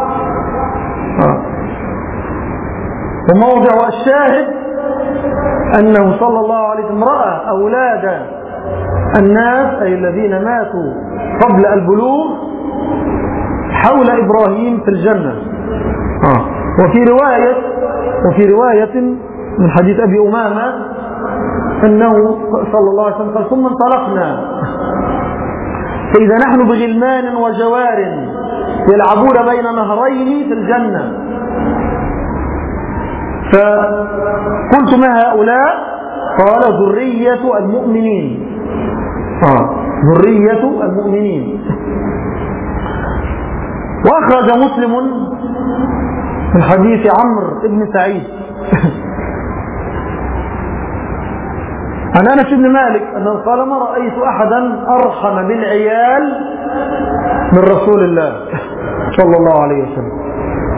وموضع الشاهد أنه صلى الله عليه وسلم رأى أولاد الناس أي الذين ماتوا قبل البلوغ حول إبراهيم في الجنة. وفي رواية من حديث أبي أمامة أنه صلى الله عليه وسلم قال: ثم انطلقنا فإذا نحن بغلمان وجوار يلعبون بين نهرين في الجنة. فقلت: ما هؤلاء؟ قال: ذرية المؤمنين. ذرية المؤمنين. وأخرج مسلم من حديث عمرو بن سعيد عن أنس بن مالك أنه قال: ما رأيت أحدا أرحم بالعيال من رسول الله صلى الله عليه وسلم.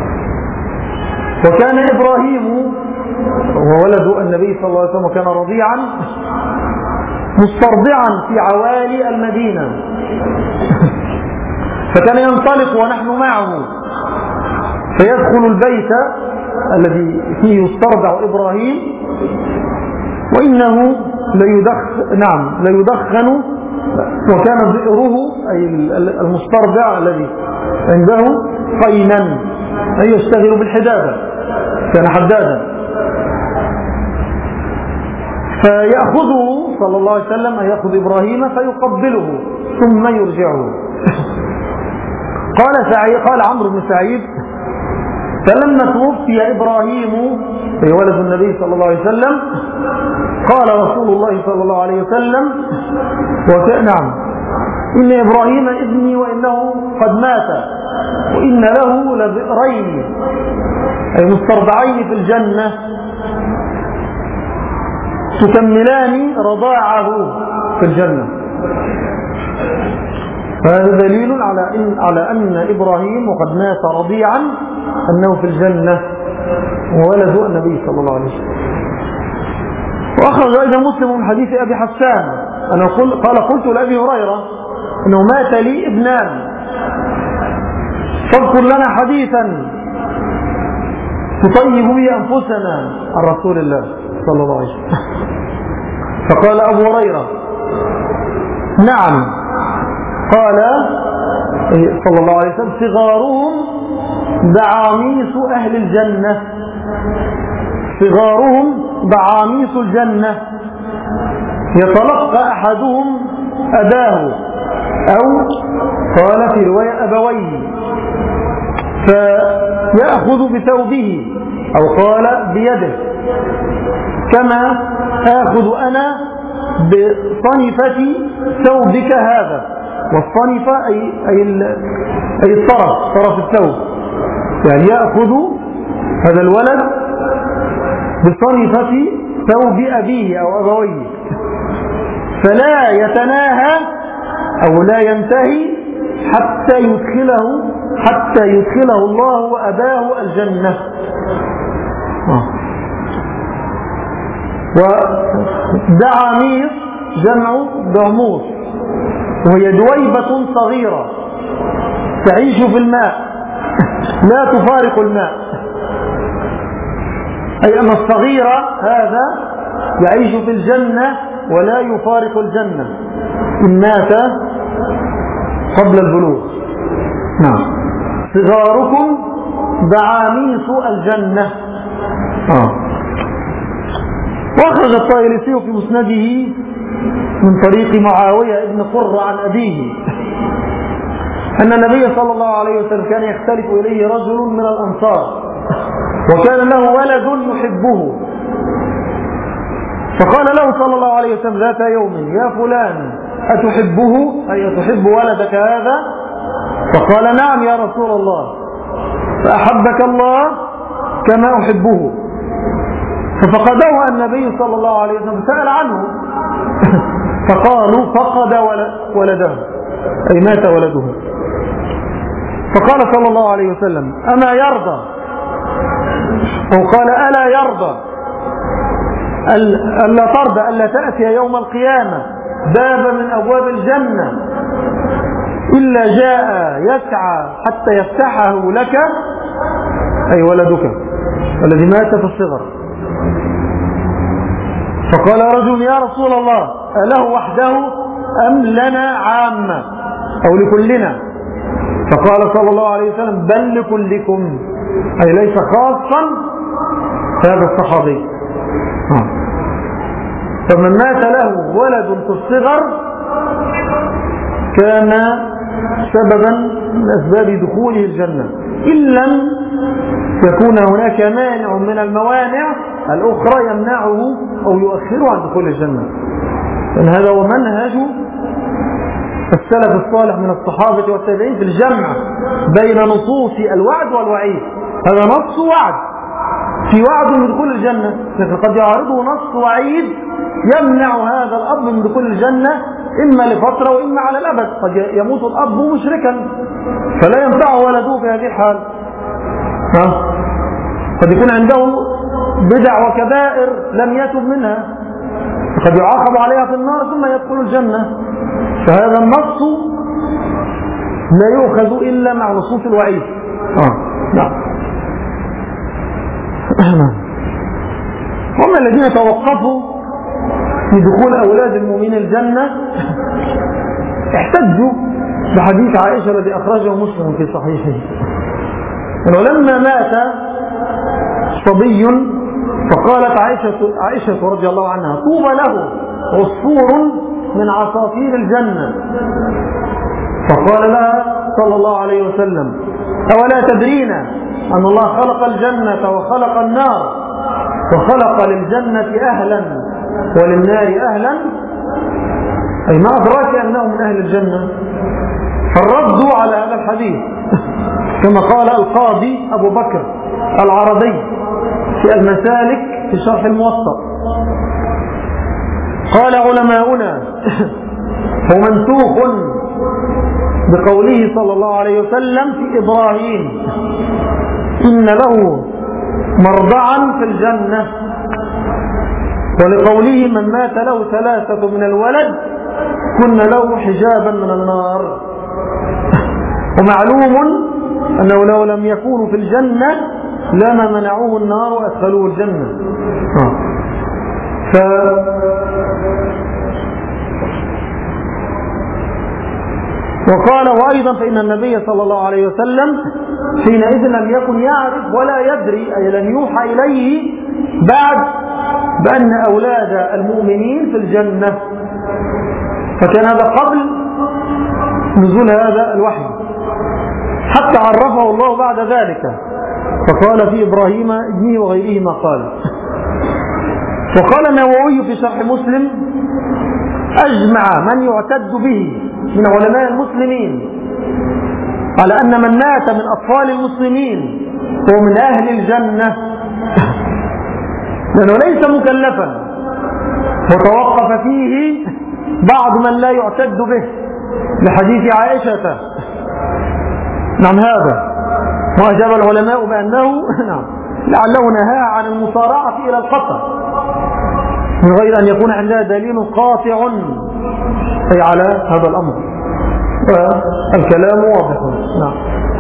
وكان إبراهيم وولد النبي صلى الله عليه وسلم وكان رضيعا مسترضعا في عوالي المدينة، فكان ينطلق ونحن معه فيدخل البيت الذي فيه يسترضع إبراهيم، وإنه ليدخن، وكان بئره أي المسترضع الذي عنده قينا أي يشتغل بالحدادة، كان حدادا. فيأخذه صلى الله عليه وسلم، أن يأخذ إبراهيم فيقبله ثم يرجعه. قال عمرو بن سعيد: فلما توفي إبراهيم أي ولد النبي صلى الله عليه وسلم قال رسول الله صلى الله عليه وسلم: إن إبراهيم ابني وإنه قد مات، وإن له لبئرين أي مسترضعين في الجنة تكملان رضاعه في الجنة. فهذا دليل على أن إبراهيم وقد مات رضيعا أنه في الجنة وولد النبي صلى الله عليه وسلم. وأخرج أيضا مسلم من حديث أبي حسان أنه قلت لأبي هريرة أنه مات لي ابنان فاذكر لنا حديثا تطيب به أنفسنا عن رسول الله صلى الله عليه وسلم. فقال أبو هريرة: نعم. قال صلى الله عليه وسلم: صغارهم دعاميس أهل الجنة، صغارهم دعاميس الجنة، يتلقى أحدهم أباه، أو قال في رواية أبويه، فيأخذ بثوبه، أو قال بيده، كما آخذ أنا بصنفة ثوبك هذا. والصنفة أي طرف الثوب، يعني يأخذ هذا الولد بصنفة ثوب أبيه أو أبويه. فلا يتناهى أو لا ينتهي حتى يدخله الله وأباه الجنة. ودعاميص جمع دعموس، وهي دويبة صغيرة تعيش في الماء لا تفارق الماء، أي أن الصغير هذا يعيش في الجنة ولا يفارق الجنة إن مات قبل البلوغ. نعم، صغاركم دعاميص الجنة. وأخرج الطيالسي في مسنده من طريق معاوية ابن قرة عن أبيه أن النبي صلى الله عليه وسلم كان يختلف إليه رجل من الأنصار وكان له ولد يحبه، فقال له صلى الله عليه وسلم ذات يوم: يا فلان أتحبه، أي أتحب ولدك هذا؟ فقال: نعم يا رسول الله. فأحبك الله كما أحبه. ففقده النبي صلى الله عليه وسلم، سأل عنه فقالوا: فقد ولده، أي مات ولده. فقال صلى الله عليه وسلم: أما يرضى، أو قال: ألا يرضى ألا ترضى ألا تأتي يوم القيامة باب من أبواب الجنة إلا جاء يسعى حتى يفتحه لك، أي ولدك الذي مات في الصغر. فقال رجل: يا رسول الله أله وحده أم لنا عامة أو لكلنا؟ فقال صلى الله عليه وسلم: بل لكلكم، أي ليس خاصا هذا الصحابي. فمن مات له ولد في الصغر كان سببا من أسباب دخوله الجنة، إن لم يكون هناك مانع من الموانع الأخرى يمنعه أو يؤخره عن دخول الجنة. لأن هذا هو منهج السلف الصالح من الصحابة والتابعين في الجمع بين نصوص الوعد والوعيد. هذا نص وعد، في وعد من دخول الجنة، لكن قد يعارضه نص وعيد يمنع هذا الأب من دخول الجنة إما لفترة وإما على الأبد. قد يموت الأب مشركا فلا ينفعه ولده في هذه الحال. قد يكون عنده بدع وكبائر لم يتب منها، قد يعاقب عليها في النار ثم يدخل الجنة. فهذا النص لا يؤخذ إلا مع نصوص الوعيد. نعم. هم الذين توقفوا في دخول أولاد المؤمنين الجنة احتجوا بحديث عائشة الذي أخرجه مسلم في صحيحه، أنه لما مات صبي فقالت عائشة رضي الله عنها: طوبى له عصفور من عصافير الجنة. فقال لها صلى الله عليه وسلم: أولا تدرين أن الله خلق الجنة وخلق النار، وخلق للجنة أهلا وللنار أهلا، أي ما أدراك أنه من أهل الجنة؟ فالرد على هذا الحديث كما قال القاضي أبو بكر العربي في المسالك في شرح الموطأ، قال علماؤنا: هو منسوخ بقوله صلى الله عليه وسلم في إبراهيم: إن له مرضعا في الجنة، ولقوله: من مات له 3 من الولد كن له حجابا من النار. ومعلوم أنه لو لم يكونوا في الجنة لما منعوه النار وأدخلوه الجنة. وقال: وأيضا فإن النبي صلى الله عليه وسلم حينئذ لم يكن يعرف ولا يدري، أي لم يوحى إليه بعد بأن أولاد المؤمنين في الجنة، فكان هذا قبل نزول هذا الوحي، حتى عرفه الله بعد ذلك فقال في إبراهيم ابنه وغيره ما قال. وقال النووي في شرح مسلم: أجمع من يعتد به من علماء المسلمين على أن من مات من أطفال المسلمين هو من أهل الجنة، لأنه ليس مكلفا وتوقف فيه بعض من لا يعتد به لحديث عائشة. نعم هذا، وأجاب العلماء بأنه نعم لعله نهى عن المصارعة إلى القتل من غير أن يكون عندها دليل قاطع أي على هذا الأمر، والكلام واضح. نعم.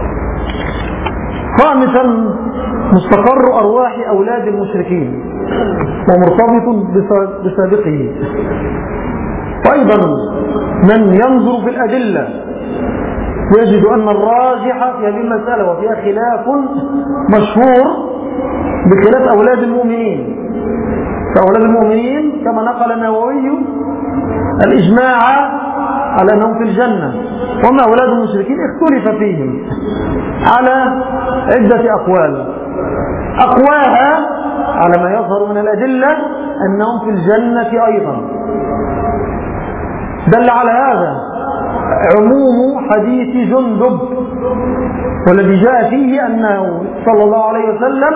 خامسا مستقر أرواح أولاد المشركين ومرتبط بسابقه. وأيضا من ينظر في الأدلة يجد أن الراجح في هذه المسألة وفيها خلاف مشهور بخلاف أولاد المؤمنين. فأولاد المؤمنين كما نقل النووي الإجماع على أنهم في الجنة، وما أولاد المشركين اختلف فيهم على عدة أقوال. أقواها على ما يظهر من الأدلة أنهم في الجنة أيضا. دل على هذا عموم حديث جندب والذي جاء فيه أنه صلى الله عليه وسلم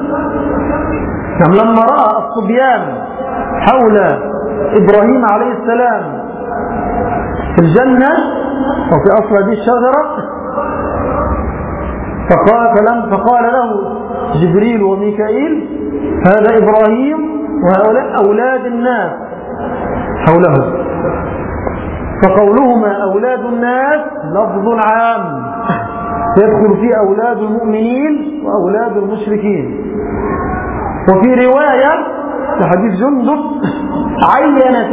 لما رأى الصبيان حول إبراهيم عليه السلام في الجنة وفي أصل هذه الشجرة فقال له جبريل وميكائيل هذا إبراهيم وهؤلاء أولاد الناس حوله. فقولهما أولاد الناس لفظ عام يدخل فيه أولاد المؤمنين وأولاد المشركين. وفي رواية لحديث جندب عين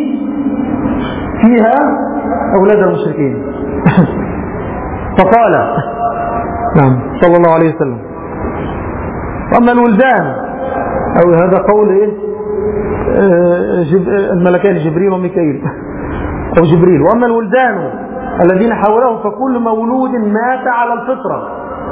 فيها أولاد المشركين فقال نعم صلى الله عليه وسلم وأما الولدان أو هذا قول الملكان جبريل وميكائيل أو جبريل، وأما الولدان الذين حوله فكل مولود مات على الفطرة.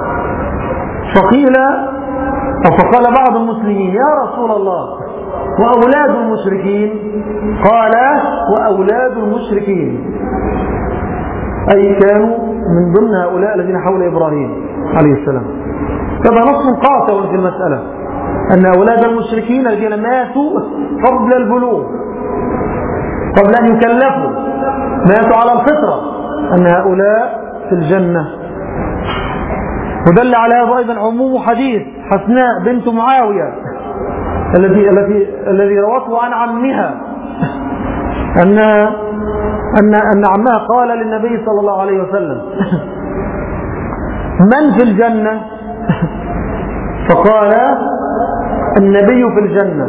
فقال بعض المسلمين يا رسول الله وأولاد المشركين؟ قال وأولاد المشركين أي كانوا من ضمن هؤلاء الذين حول إبراهيم عليه السلام. هذا نص قاطع في المسألة أن أولاد المشركين الذين ماتوا قبل البلوغ قبل أن يكلفوا ماتوا على الفطرة أن هؤلاء في الجنة. ودل على هذا أيضا عموم حديث حسناء بنت معاوية الذي روته عن عمها أن عمها قال للنبي صلى الله عليه وسلم من في الجنة؟ فقال النبي في الجنة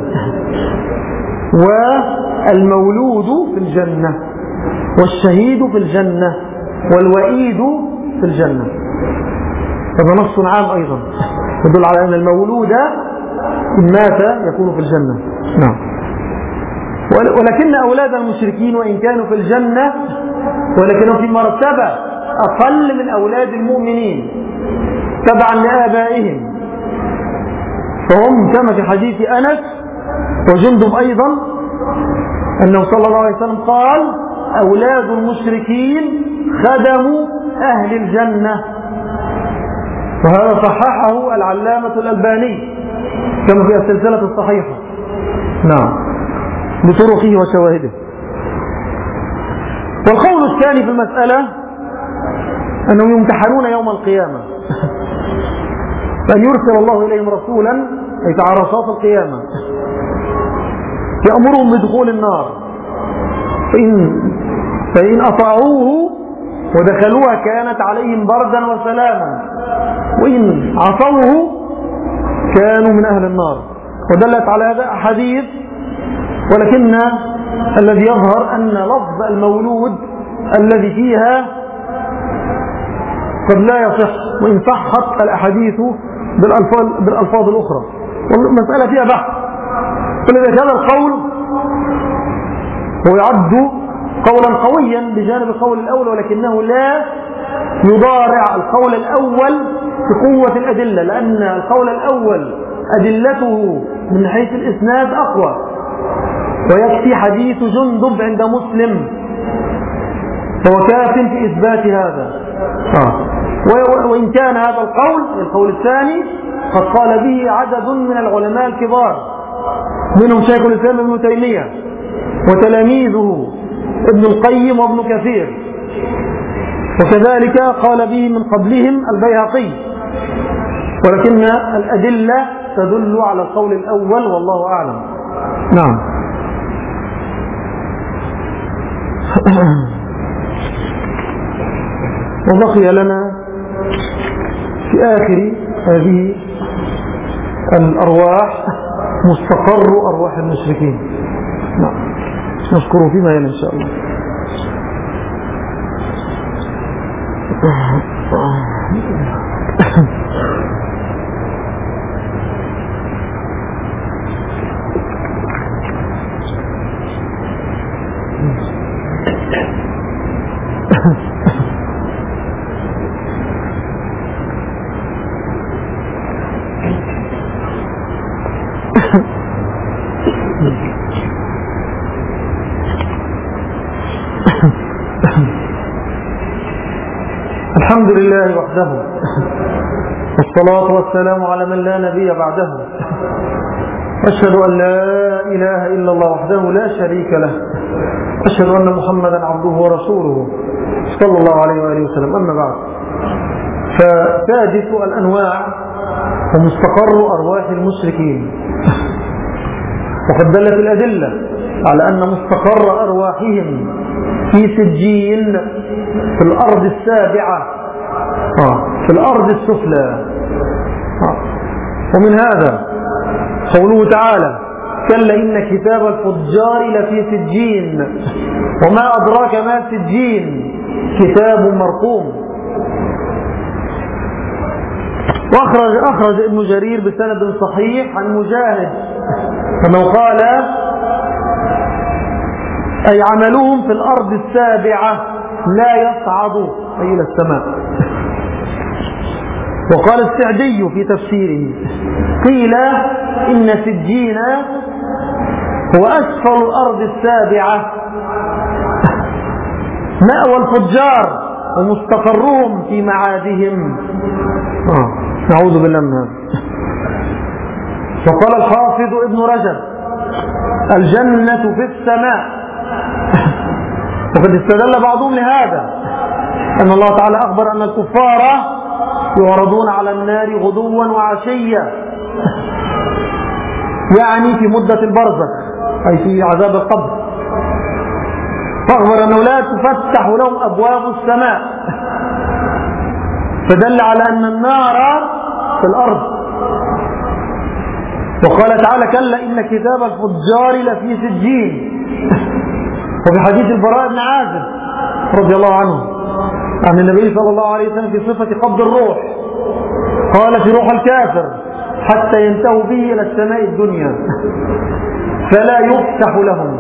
والمولود في الجنة والشهيد في الجنة والوئيد في الجنة. هذا نص عام أيضا يدل على أن المولود إن مات يكون في الجنة. نعم. ولكن أولاد المشركين وإن كانوا في الجنة ولكنهم في مرتبة أقل من أولاد المؤمنين تبعا لآبائهم، فهم كما في حديث أنس وجندب أيضا أنه صلى الله عليه وسلم قال أولاد المشركين خدموا أهل الجنة، وهذا صححه العلامة الألباني كما في السلسلة الصحيحة. نعم بطرقه وشواهده. والقول الثاني في المسألة أنهم يمتحنون يوم القيامة فأن يرسل الله إليهم رسولا أي تعرصات القيامة يأمرهم بدخول النار فإن أطاعوه ودخلوها كانت عليهم بردا وسلاما وإن عصوه كانوا من أهل النار. ودلت على هذا أحاديث، ولكن الذي يظهر أن لفظ المولود الذي فيها قد لا يصح وإن صحت الأحاديث بالألفاظ الأخرى، والمسألة فيها بحث. فلذلك هذا القول هو يعد قولا قويا بجانب القول الأول، ولكنه لا يضارع القول الأول بقوة الأدلة، لأن القول الأول أدلته من حيث الإسناد أقوى، ويكفي حديث جندب عند مسلم فهو كاف في إثبات هذا. وإن كان هذا القول الثاني قد قال به عدد من العلماء الكبار منهم شيخ الإسلام ابن تيمية وتلاميذه ابن القيم وابن كثير، وكذلك قال به من قبلهم البيهقي، ولكن الأدلة تدل على القول الأول والله أعلم. نعم. وبقي لنا في آخر هذه الأرواح مستقر أرواح المشركين. نعم. نذكره فيما يلي إن شاء الله. الحمد لله وحده، والصلاة والسلام على من لا نبي بعده، أشهد أن لا إله إلا الله وحده لا شريك له، أشهد أن محمدا عبده ورسوله صلى الله عليه وآله وسلم. أما بعد، فسادس الأنواع ومستقر أرواح المشركين. وقد دلت الأدلة على أن مستقر أرواحهم في سجين في الأرض السابعة، في الأرض السفلى. ومن هذا قوله تعالى: كلا إن كتاب الفجار لفي سجين وما أدراك ما سجين كتاب مرقوم. وأخرج ابن جرير بسند صحيح عن مجاهد أنه قال: أي عملهم في الأرض السابعة لا يصعد أي إلى السماء. وقال السعدي في تفسيره: قيل إن سجين هو أسفل الأرض السابعة مأوى الفجار ومستقرهم في معادهم. نعوذ بالله من هذا. وقال الحافظ ابن رجب: الجنة في السماء. وقد استدل بعضهم لهذا أن الله تعالى أخبر أن الكفار يعرضون على النار غدوا وعشيا، يعني في مدة البرزخ أي في عذاب القبر، فأخبر أنه لا تفتح لهم أبواب السماء، فدل على أن النار في الأرض. وقال تعالى: كلا إن كتاب الفجار لفي سجين. وفي حديث البراء بن عازب رضي الله عنه عن النبي صلى الله عليه وسلم في صفة قبض الروح قال: في روح الكافر حتى ينتهوا به إلى السماء الدنيا فلا يفتح لهم،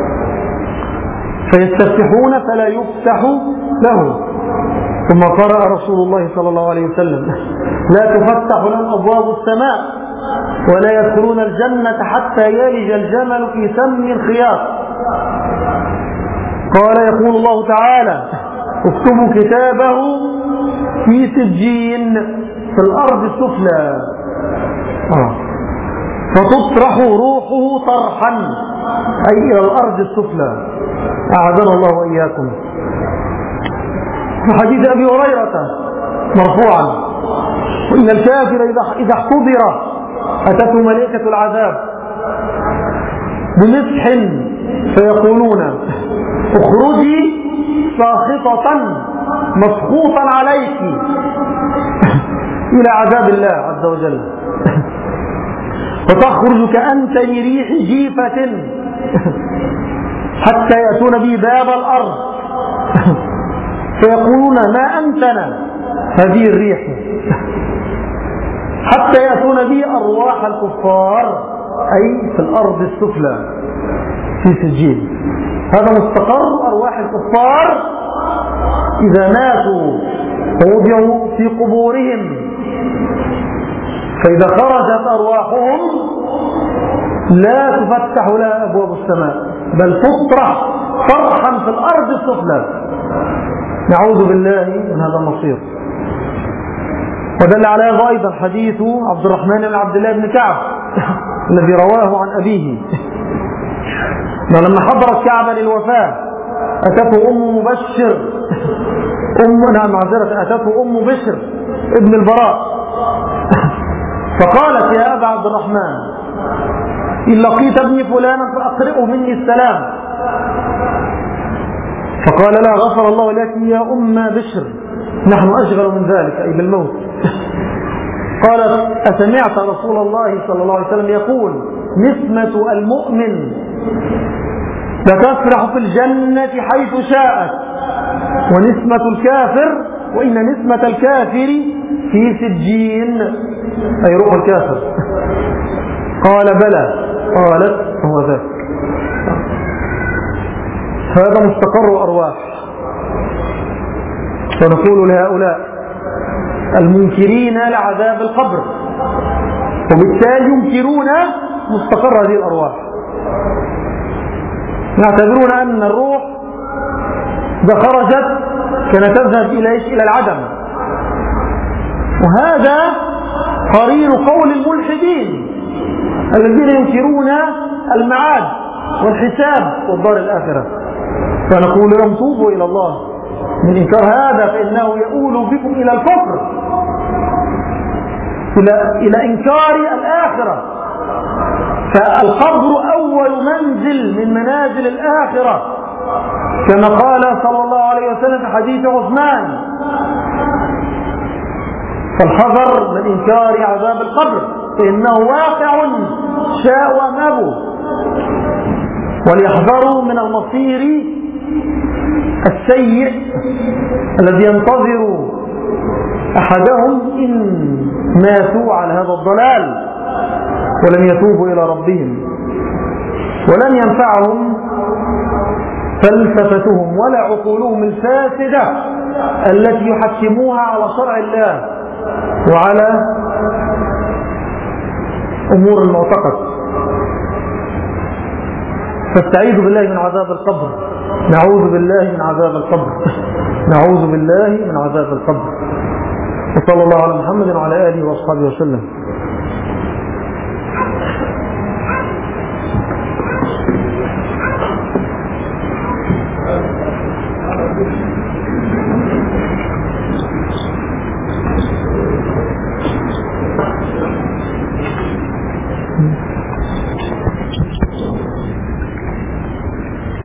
فيستفتحون فلا يفتح له. ثم قرأ رسول الله صلى الله عليه وسلم: لا تفتح لهم أبواب السماء ولا يدخلون الجنة حتى يلج الجمل في سم الخياط. قال: يقول الله تعالى: اكتبوا كتابه في سجين في الأرض السفلى فتطرح روحه طرحا أي إلى الأرض السفلى. أعاذنا الله وإياكم. في حديث أبي هريرة مرفوعا: وإن الكافر إذا احتضر أتته ملائكة العذاب بمسح فيقولون: اخرجي ساخطة مسخوطا عليك إلى عذاب الله عز وجل، فتخرج كأنتن ريح جيفة حتى يأتون به باب الأرض فيقولون: ما أنتنا هذه الريح، حتى يأتون به أرواح الكفار أي في الأرض السفلى في سجين. هذا مستقر أرواح الكفار إذا ماتوا ووضعوا في قبورهم، فإذا خرجت أرواحهم لا تفتح لها أبواب السماء بل تطرح طرحا في الأرض السفلى. نعوذ بالله من هذا المصير. ودل على هذا أيضا حديث عبد الرحمن بن عبد الله بن كعب الذي رواه عن أبيه لما حضرت كعبا للوفاة أتته أم مبشر أتته أم بشر ابن البراء فقالت يا أبا عبد الرحمن إن لقيت ابني فلانا فأقرئه مني السلام. فقال لا غفر الله لك يا أم بشر نحن أشغل من ذلك أي بالموت. قالت أسمعت رسول الله صلى الله عليه وسلم يقول نسمة المؤمن لتسرح في الجنة حيث شاءت ونسمة الكافر وإن نسمة الكافر في سجين أي روح الكافر. قال بلى. قالت هو ذاك. هذا مستقر أرواح. فنقول لهؤلاء المنكرين لعذاب القبر وبالتالي ينكرون مستقر هذه الأرواح، يعتبرون أن الروح إذا خرجت كانت تذهب إلى العدم، وهذا قرين قول الملحدين الذين ينكرون المعاد والحساب والدار الآخرة. فنقول لهم توبوا إلى الله من إنكار هذا، فإنه يؤول بكم إلى الكفر، إلى إنكار الآخرة. فالقبر أول منزل من منازل الآخرة كما قال صلى الله عليه وسلم في حديث عثمان فالحذر من إنكار عذاب القبر فإنه واقع شاء أم أبوا، وليحذروا من المصير السيء الذي ينتظر أحدهم إن ماتوا على هذا الضلال ولم يتوبوا إلى ربهم، ولن ينفعهم فلسفتهم ولا عقولهم الفاسدة التي يحكموها على شرع الله وعلى أمور المعتقد. فاستعيذ بالله من عذاب القبر، نعوذ بالله من عذاب القبر، نعوذ بالله من عذاب القبر. وصلى الله على محمد وعلى آله وأصحابه وسلم.